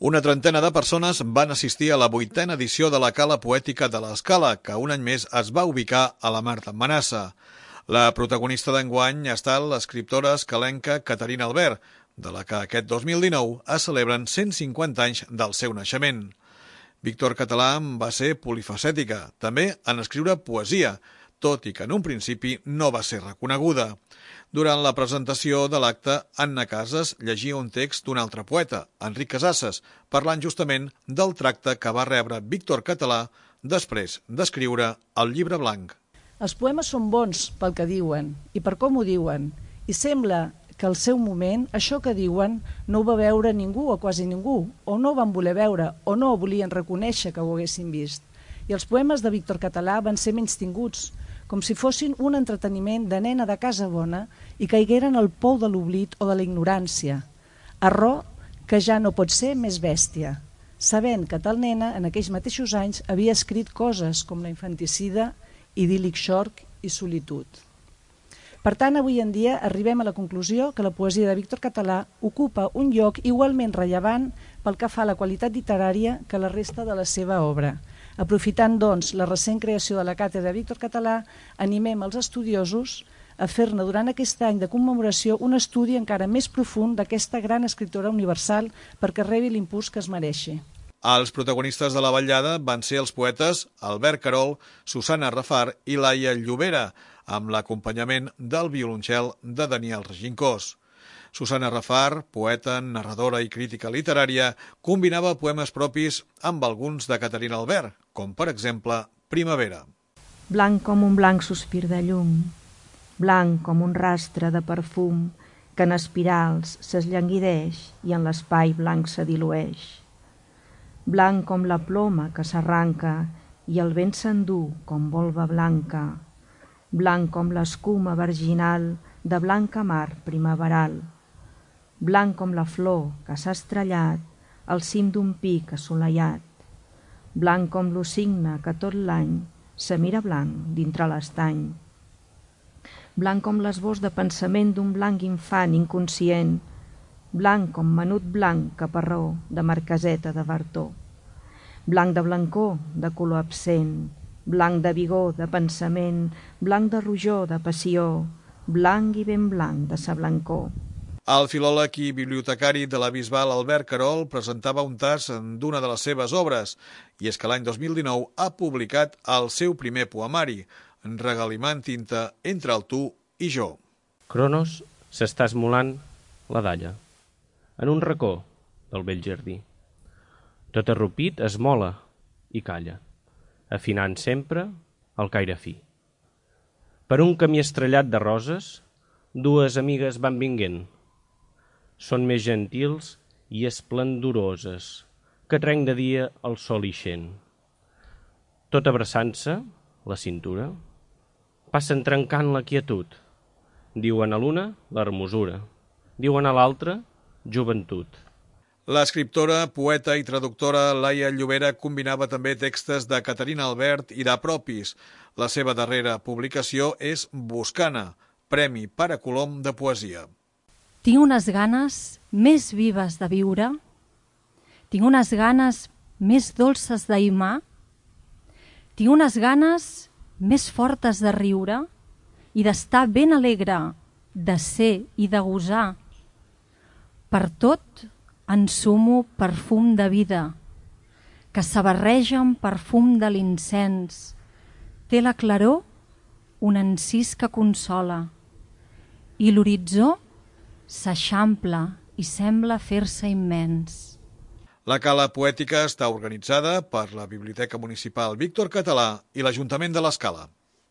Una trentena de persones van assistir a la 8a edició de la Cala Poètica de l'Escala, que un any més es va ubicar a la Mar d'Emmanassa. La protagonista d'enguany ha estat l'escriptora escalenca Caterina Albert, de la que aquest 2019 es celebren 150 anys del seu naixement. Víctor Català va ser polifacètica, també en escriure poesia, tot i que en un principi no va ser reconeguda. Durant la presentació de l'acte, Anna Casas llegia un text d'un altre poeta, Enric Casasses, parlant justament del tracte que va rebre Víctor Català després d'escriure el Llibre Blanc. Els poemes són bons pel que diuen i per com ho diuen, i sembla que al seu moment això que diuen no ho va veure ningú o quasi ningú, o no ho van voler veure o no ho volien reconèixer que ho haguessin vist. I els poemes de Víctor Català van ser menystinguts, com si fossin un entreteniment de nena de casa bona i caigueren al pou de l'oblit o de la ignorància. Error que ja no pot ser més bèstia, sabent que tal nena en aquells mateixos anys havia escrit coses com la infanticida, idíl·lic xorc i solitud. Per tant, avui en dia arribem a la conclusió que la poesia de Víctor Català ocupa un lloc igualment rellevant pel que fa a la qualitat literària que la resta de la seva obra. Aprofitant, doncs, la recent creació de la càtedra Víctor Català, animem els estudiosos a fer-ne durant aquest any de commemoració un estudi encara més profund d'aquesta gran escriptora universal perquè rebi l'impuls que es mereixi. Els protagonistes de la vetllada van ser els poetes Albert Carol, Susana Rafar i Laia Llobera, amb l'acompanyament del violoncel de Daniel Regincós. Susana Rafar, poeta, narradora i crítica literària, combinava poemes propis amb alguns de Caterina Albert, com per exemple Primavera. Blanc com un blanc sospir de llum, blanc com un rastre de perfum que en espirals s'esllanguideix i en l'espai blanc se dilueix. Blanc com la ploma que s'arranca i el vent s'endú com volva blanca, blanc com l'escuma virginal de blanca mar primaveral, blanc com la flor que s'ha estrellat al cim d'un pic assolellat, blanc com l'ocigne que tot l'any se mira blanc dintre l'estany, blanc com l'esbós de pensament d'un blanc infant inconscient, blanc com menut blanc caparró de marqueseta de Bartó, blanc de blancor de color absent, blanc de vigor de pensament, blanc de rojor de passió, blanc i ben blanc de sa blancor. El filòleg i bibliotecari de la Bisbal Albert Carol presentava un tas d'una de les seves obres, i és que l'any 2019 ha publicat el seu primer poemari, Regalimant tinta entre el tu i jo. Cronos s'està esmolant la dalla, en un racó del vell jardí. Tot arrupit esmola i calla, afinant sempre el caire fi. Per un camí estrellat de roses, dues amigues van vinguent. Són més gentils i esplendoroses que trenc de dia el sol ixent. Tot abraçant-se, la cintura, passen trencant la quietud. Diuen a l'una l'hermosura, diuen a l'altra joventut. L'escriptora, poeta i traductora Laia Llobera combinava també textos de Caterina Albert i de propis. La seva darrera publicació és Boscana, Premi Pare Colom de Poesia. Tinc unes ganes més vives de viure, tinc unes ganes més dolces d'ahimar, tinc unes ganes més fortes de riure i d'estar ben alegre, de ser i de gosar. Per tot ensumo perfum de vida, que s'abarreja amb perfum de l'incens. Té la claror un encís que consola i l'horitzó s'eixampla i sembla fer-se immens. La Cala Poètica està organitzada per la Biblioteca Municipal Víctor Català i l'Ajuntament de l'Escala.